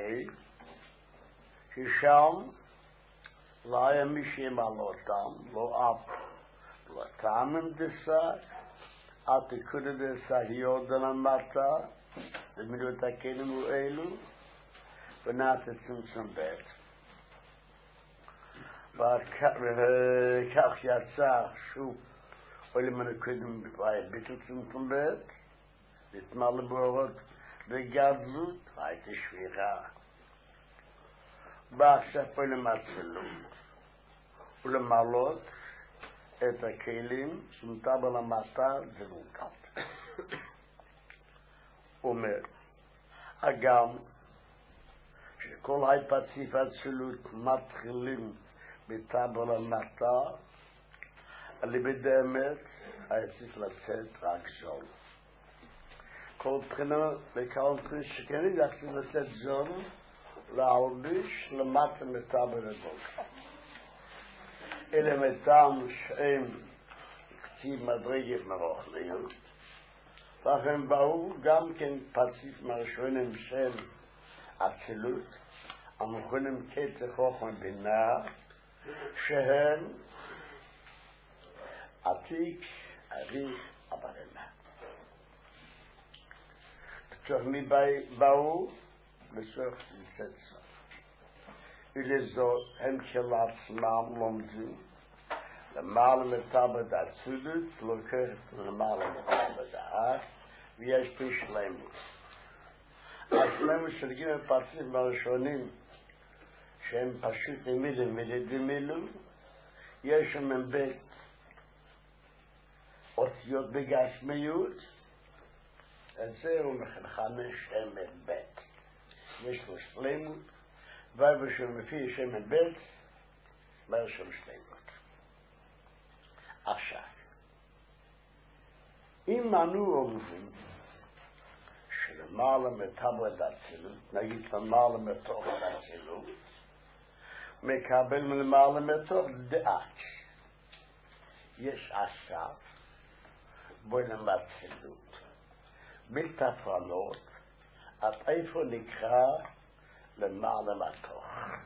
ששם לא היה מי שימלא אותם, לא אף לא טעמים דסק, עד תקודה דסק יורדה למטה ומילאו את הכלים האלו ונעשה צמצום בית. וכך יצא שוב עולים הנקודים ביטל צמצום בית, נתמלא באורות וגדלות, הייתה שבירה. בא עכשיו עולים הצלות ולמלות את הכלים שמטבע למטה זה מוקד. אומר, אגם שכל ההתפציף הצלות מתחילים בטבע למטה, על ידי האמת היה צריך לצאת רק זול. כל בחינה וכל בחינה שכני צריך לצאת זול להלביש למטה מטבע לבוקר. אלה מטעם שהם כתיב מדרגת מרוחניות, לכן באו גם כן פציף מרשונים של אצילות, המכונים קטע חוכמה בינה, שהם עתיק, אריך, אברנה. עכשיו מי באו? בסוף לצאת סוף. ולזאת הם כשלעצמם לומדים למעלה מטבע דאצילות, לוקחת למעלה מטבע דאק, ויש פי שלמות. השלמות של גימל פציפים הראשונים שהם פשוט מילים ולדמילו, יש שם בית אותיות בגשמיות, את זה הוא מכנה שמן בית. יש לו שלמות, ובשביל מפי שמן בית, אומר שם שלמות. עכשיו, אם אנו אומרים שלמעלה מטבע דאצילות, נגיד למעלה מתוך דאצילות, מקבל מלמעלה מתוך דאק. יש אסף בין המצלות, בלתפרנות, עד איפה נקרא למעלה מתוך.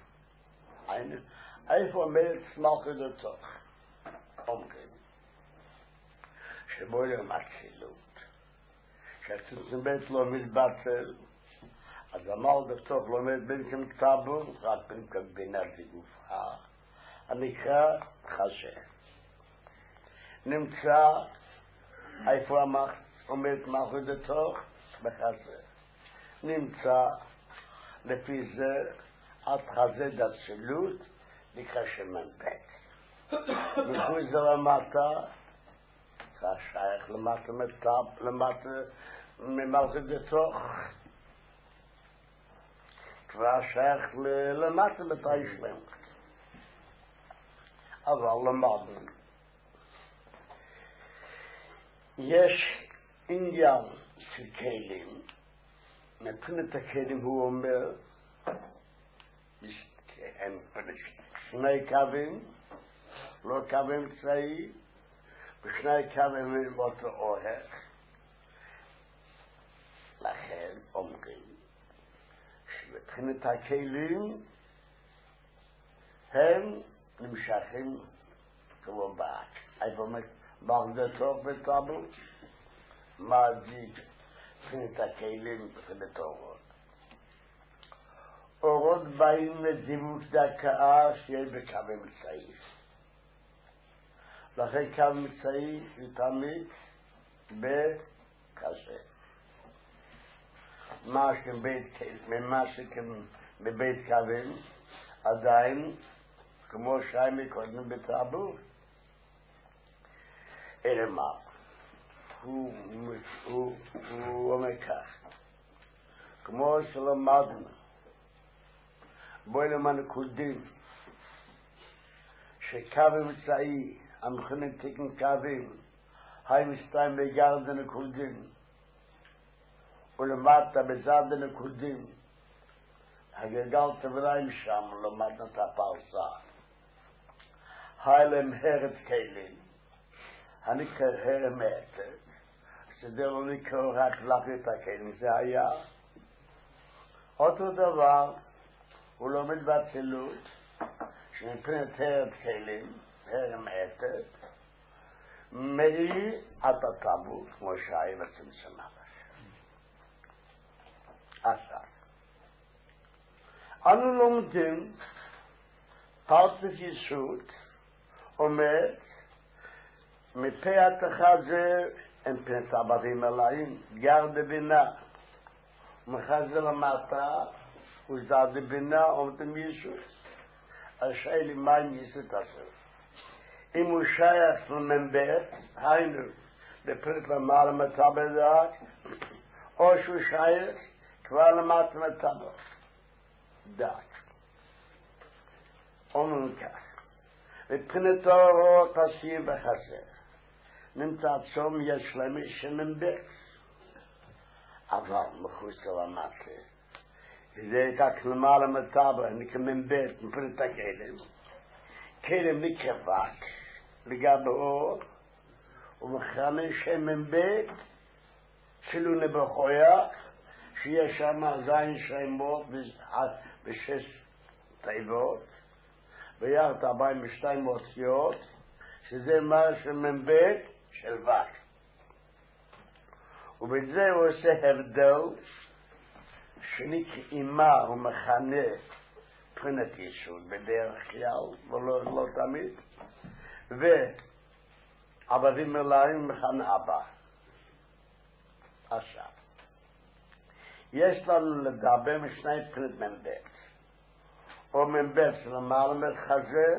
איפה עומד סמך לתוך. אומרים, שבו המצלות, שהצמצום בית לא מתבטל, אז המעל בתוך לומד בנקם טאבו, רק בנקם בינה דגופה, הנקרא חשה. נמצא איפה עומד מלכותו בחזה. נמצא לפי זה עד חזה דצילות נקרא שמן ב'. מחוץ זה למטה, שייך למטה ממלכותו, כבר שייך למטה בתאי שלמות. אבל למדנו. יש עניין של כלים, מבחינת הכלים הוא אומר, הם שני קווים, לא קווים צבאי, ושני קווים הם אותו אורך. לכן אומרים שבבחינת הכלים הם נמשכים כמו באק. איפה מרדתו בטאבו? מעדיק בחינת הכלים בחינת אורות. אורות באים לדימוק דקה שיהיה בקו אמצעי. לכן קו אמצעי הוא תמיד בכזה. מה שבבית קווים עדיין כמו שי מקודם בטאבו, אלא מה? הוא אומר כך, כמו שלמדנו, בואי למנקודים, שקו אמצעי, המכונים תקן קווים, היי מסתיים בגרד הנקודים, ולמטה בצד הנקודים, הגלגל תבריים שם, למטה את הפרסה. היי להם הרץ כלים, הנקרא הרם מעטר, שזה לא נקרא רק להחליט הכלים, זה היה. אותו דבר, הוא לומד באצילות, שמבחינת הרץ כלים, הרם מעטר, מאי עד הטאבו, כמו שהיה בצמצום ממש. עכשיו, אנו לומדים פרצוף יסוד, אומר, מפה התחזה הם פנת עבדים אלוהים, גר בבינה, ומחזה למטה, וזד בבינה, עומדם יסוד. השאלה מה אם יסוד עשו? אם הוא שייך למנבט, היינו, לפרט למעלה מטבע או שהוא שייך כבר למטה מטבע דעת. אומרים כך, מבחינת האורות עשיר וחסר, נמצא צום יש למי שמנבט, אבל מחוץ למטה, זה רק למעלה מטבע, נקרא מנבט, מבחינת הכלים, כלים נקרא וק, לגבי אור, ומכנה שמנבט, צילו נבחויה, שיש שם זין שמות בשש תיבות, ויחד 42 אותיות, שזה מה שמנבט של וק. ובזה הוא עושה הבדל, שנקרא הוא מכנה מבחינת יסוד בדרך כלל, ולא תמיד, ועבדים אלוהים מכנה אבא. עכשיו, יש לנו לדבר משני מבחינת מנבט. או מנבט שלמעלה מרחזה,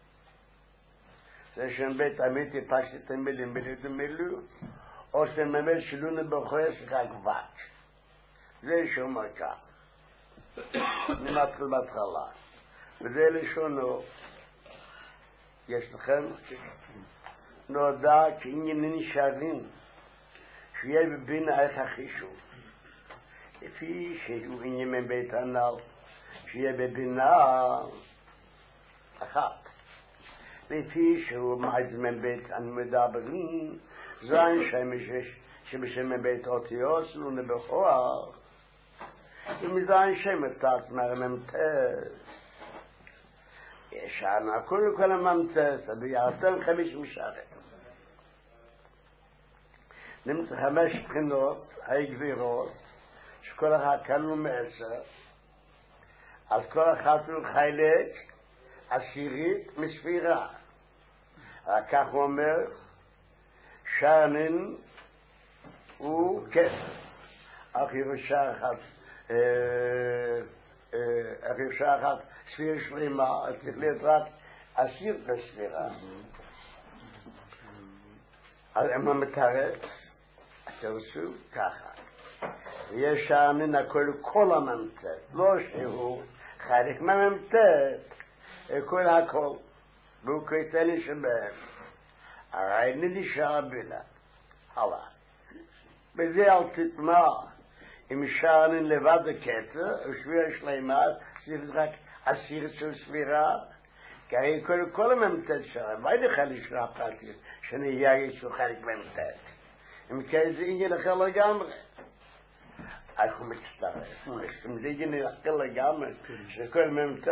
זה שמנבט אמיתי פשט המילים מילוי, או שמנבט שלונו בחויה שרק וק. זה שומע כך. אני מתחיל בהתחלה. וזה לשונו, יש לכם נודע כעניינים נשארים, שיהיה בבינה איך החישוב. לפי שהוא עניין מבית הנ"ל, שיהיה בבינה אחת. לפי שהוא מעיד מבית המדברים, זין שבשם מבית אותיות שלו נבחור, ומזין שם תת מרממתס. יש לנו כל הממתס, ויעתם 5 משרת. נמצא 5 בחינות, הגבירות, שכל אחד כאן הוא 10, אז כל אחד הוא חלק 10 מספירה. כך הוא אומר, שרנין הוא כסף. אך ירושה אחת ספירה שלמה, צריך להיות רק אסיר בספירה. אז אם המתרץ, תרצו ככה. יש שענין הכל כל הממתת, לא שהוא חלק מהממתת, כל הכל, והוא קריטני שבהם. הרי נשאר בינה, הלאה. בזה אל תתמע, אם שענין לבד הקטע, ושבירה שלמה, זה רק אסיר של סבירה, כי הרי כל הממתת שלהם, מה ידחה לשנה פרטית, שנהיה ישו חלק ממתת? אם כן זה עניין אחר לגמרי. אנחנו מצטרף, אם זה עניין אחר לגמרי, שכל ממתת